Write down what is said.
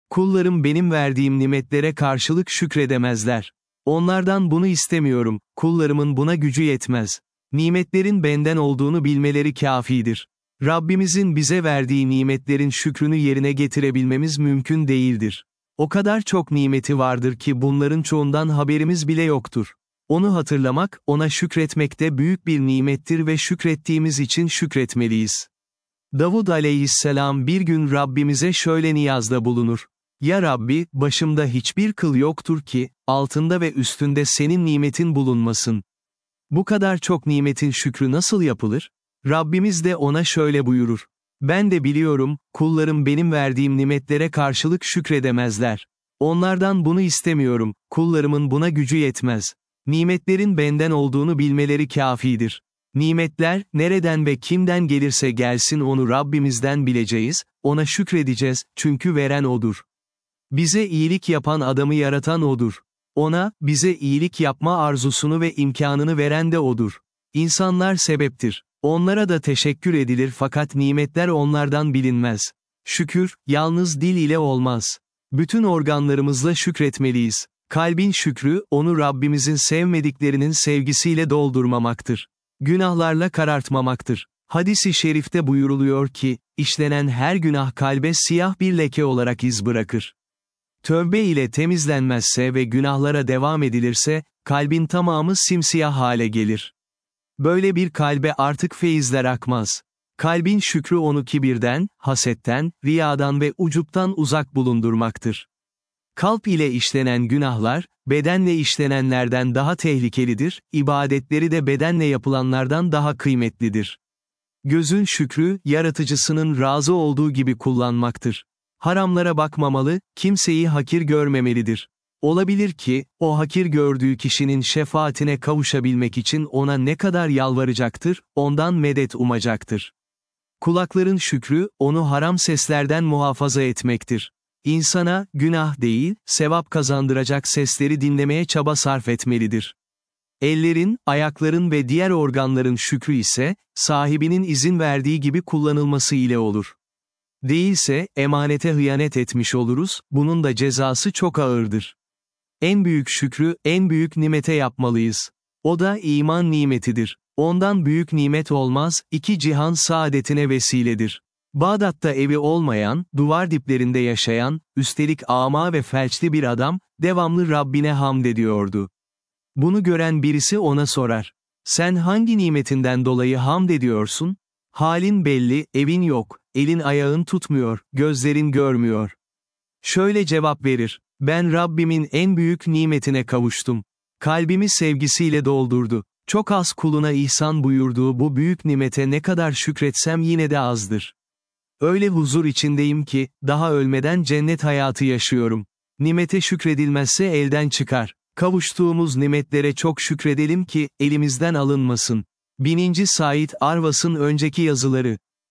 kullarım benim verdiğim nimetlere karşılık şükredemezler. Onlardan bunu istemiyorum, kullarımın buna gücü yetmez. Nimetlerin benden olduğunu bilmeleri kâfidir. Rabbimizin bize verdiği nimetlerin şükrünü yerine getirebilmemiz mümkün değildir. O kadar çok nimeti vardır ki bunların çoğundan haberimiz bile yoktur. Onu hatırlamak, ona şükretmek de büyük bir nimettir ve şükrettiğimiz için şükretmeliyiz. Davud aleyhisselam bir gün Rabbimize şöyle niyazda bulunur. Ya Rabbi, başımda hiçbir kıl yoktur ki, altında ve üstünde senin nimetin bulunmasın. Bu kadar çok nimetin şükrü nasıl yapılır? Rabbimiz de ona şöyle buyurur. Ben de biliyorum, kullarım benim verdiğim nimetlere karşılık şükredemezler. Onlardan bunu istemiyorum, kullarımın buna gücü yetmez. Nimetlerin benden olduğunu bilmeleri kâfidir. Nimetler, nereden ve kimden gelirse gelsin onu Rabbimizden bileceğiz, ona şükredeceğiz, çünkü veren O'dur. Bize iyilik yapan adamı yaratan O'dur. Ona, bize iyilik yapma arzusunu ve imkanını veren de O'dur. İnsanlar sebeptir. Onlara da teşekkür edilir fakat nimetler onlardan bilinmez. Şükür, yalnız dil ile olmaz. Bütün organlarımızla şükretmeliyiz. Kalbin şükrü, onu Rabbimizin sevmediklerinin sevgisiyle doldurmamaktır. Günahlarla karartmamaktır. Hadis-i şerifte buyuruluyor ki, işlenen her günah kalbe siyah bir leke olarak iz bırakır. Tövbe ile temizlenmezse ve günahlara devam edilirse, kalbin tamamı simsiyah hale gelir. Böyle bir kalbe artık feyizler akmaz. Kalbin şükrü onu kibirden, hasetten, riyadan ve ucuptan uzak bulundurmaktır. Kalp ile işlenen günahlar, bedenle işlenenlerden daha tehlikelidir, ibadetleri de bedenle yapılanlardan daha kıymetlidir. Gözün şükrü, yaratıcısının razı olduğu gibi kullanmaktır. Haramlara bakmamalı, kimseyi hakir görmemelidir. Olabilir ki, o hakir gördüğü kişinin şefaatine kavuşabilmek için ona ne kadar yalvaracaktır, ondan medet umacaktır. Kulakların şükrü, onu haram seslerden muhafaza etmektir. İnsana, günah değil, sevap kazandıracak sesleri dinlemeye çaba sarf etmelidir. Ellerin, ayakların ve diğer organların şükrü ise, sahibinin izin verdiği gibi kullanılması ile olur. Değilse, emanete hıyanet etmiş oluruz, bunun da cezası çok ağırdır. En büyük şükrü, en büyük nimete yapmalıyız. O da iman nimetidir. Ondan büyük nimet olmaz, iki cihan saadetine vesiledir. Bağdat'ta evi olmayan, duvar diplerinde yaşayan, üstelik ama ve felçli bir adam, devamlı Rabbine hamd ediyordu. Bunu gören birisi ona sorar. Sen hangi nimetinden dolayı hamd ediyorsun? Halin belli, evin yok, elin ayağın tutmuyor, gözlerin görmüyor. Şöyle cevap verir. Ben Rabbimin en büyük nimetine kavuştum. Kalbimi sevgisiyle doldurdu. Çok az kuluna ihsan buyurduğu bu büyük nimete ne kadar şükretsem yine de azdır. Öyle huzur içindeyim ki, daha ölmeden cennet hayatı yaşıyorum. Nimete şükredilmezse elden çıkar. Kavuştuğumuz nimetlere çok şükredelim ki, elimizden alınmasın. 1000. Said Arvas'ın önceki yazıları.